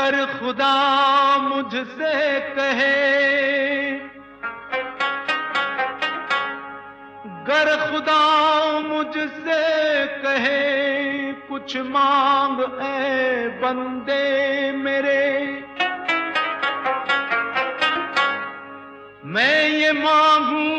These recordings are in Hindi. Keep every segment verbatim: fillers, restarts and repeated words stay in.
गर खुदा मुझसे कहे, गर खुदा मुझसे कहे कुछ मांग ऐ बंदे मेरे, मैं ये मांगू,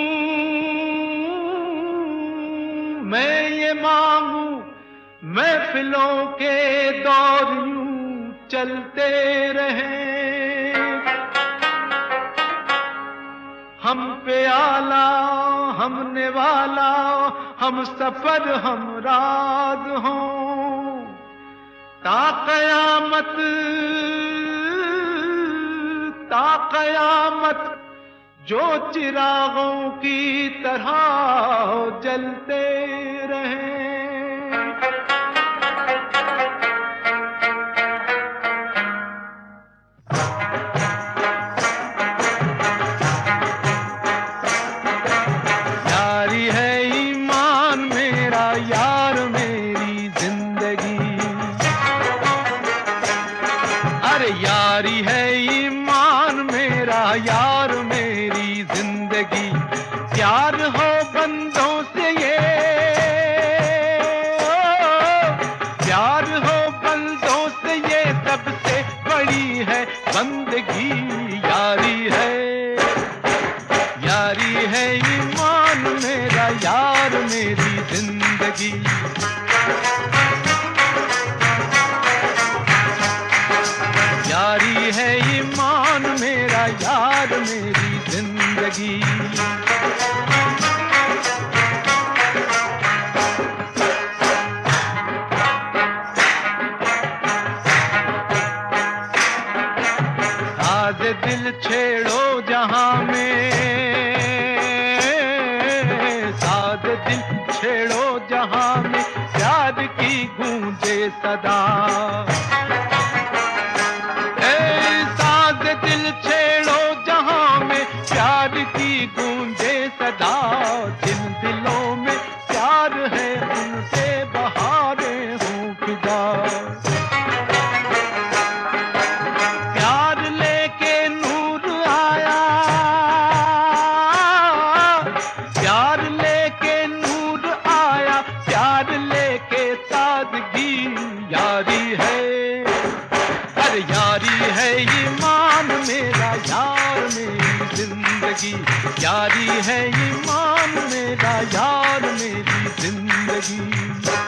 मैं ये मांगू, महफिलों के दौर यूं चलते रहे, हम पे आला हम नेवाला, हम सफर हम राज हों, ता कयामत ता कयामत जो चिरागों की तरह जलते रहे। यारी है ईमान मेरा यार मेरी जिंदगी, अरे यारी है ईमान मेरा यार मेरी जिंदगी, प्यार हो बंदों से ये, प्यार हो बंदों से ये सबसे बड़ी है बंदगी, यारी है, यारी है ईमान मेरा यार मेरी जिंदगी। यारी है ईमान मेरा यार मेरी जिंदगी। साज दिल छेड़ो जहां में, साज दिल छेड़ो जहां में, प्यार की गूंजे सदा, साज दिल छेड़ो जहां में, प्यार की गूंजे सदा, जिन दिलों में प्यार है उनसे बहारें हों फिदा, प्यार लेके नूर आया, प्यार लेके नूर आया, प्यार लेके सादगी, यारी है, अरे यारी है ईमान मेरा यार मेरी जिंदगी, यारी है ईमान मेरा यार मेरी जिंदगी।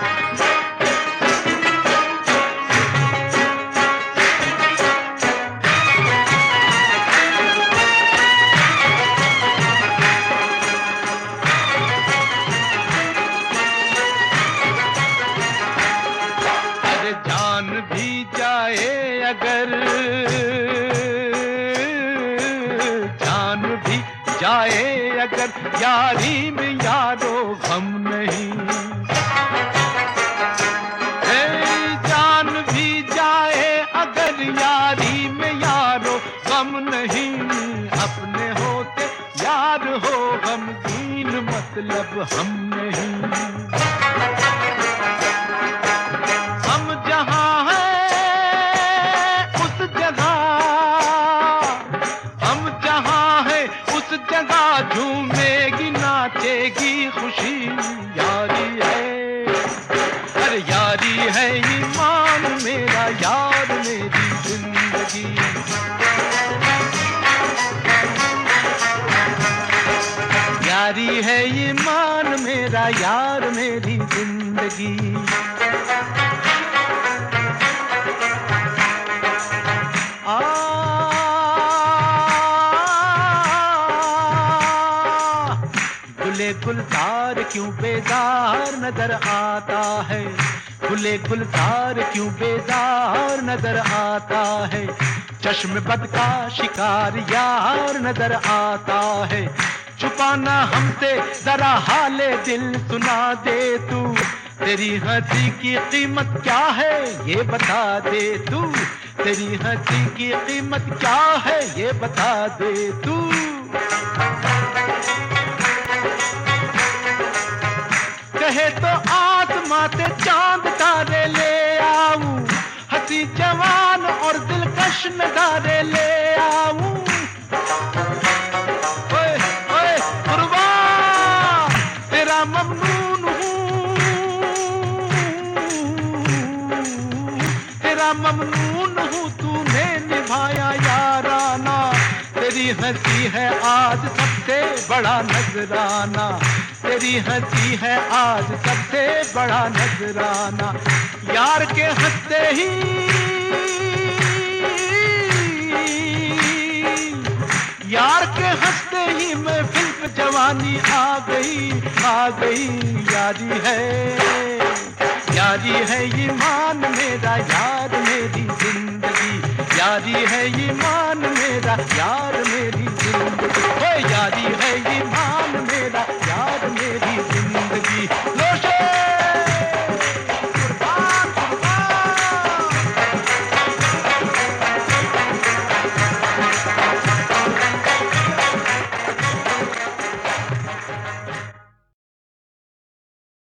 अरे जान भी जाए अगर, जान भी जाए अगर, यारी में यारो गम नहीं, ए जान भी जाए अगर, यारी में यारो गम नहीं, अपने होते यार हो गमगीन मतलब हम नहीं, हम जहां जगह झूमेगी नाचेगी खुशी, यारी है, अरे यारी है ईमान मेरा यार मेरी जिंदगी। यारी है ईमान मेरा यार मेरी जिंदगी। आ गुले गुलजार क्यों बेजार नजर आता है, गुले गुलजार क्यों बेजार नजर आता है, चश्म बद का शिकार यार नजर आता है, छुपाना हमसे जरा हाले दिल सुना दे तू, तेरी हंसी की कीमत क्या है ये बता दे तू, तेरी हंसी की कीमत क्या है ये बता दे तू। कहे तो आसमां से चांद तारे ले आऊं, हंसी जवान और दिलकश जश्न दारे ले आऊं। ओए ओए कुर्बान तेरा ममनून हूँ, तेरा ममनून हूँ, तूने निभाया याराना। तेरी हंसी है आज सबसे बड़ा नजराना, तेरी हंसी है आज सबसे बड़ा नजराना। यार के हंसते ही, यार के हंसते ही महफिल पे जवानी आ गई, आ गई। यारी है, यारी है ईमान मेरा, यार मेरी जिंदगी। यारी है ईमान मेरा, यार मेरी जिंदगी।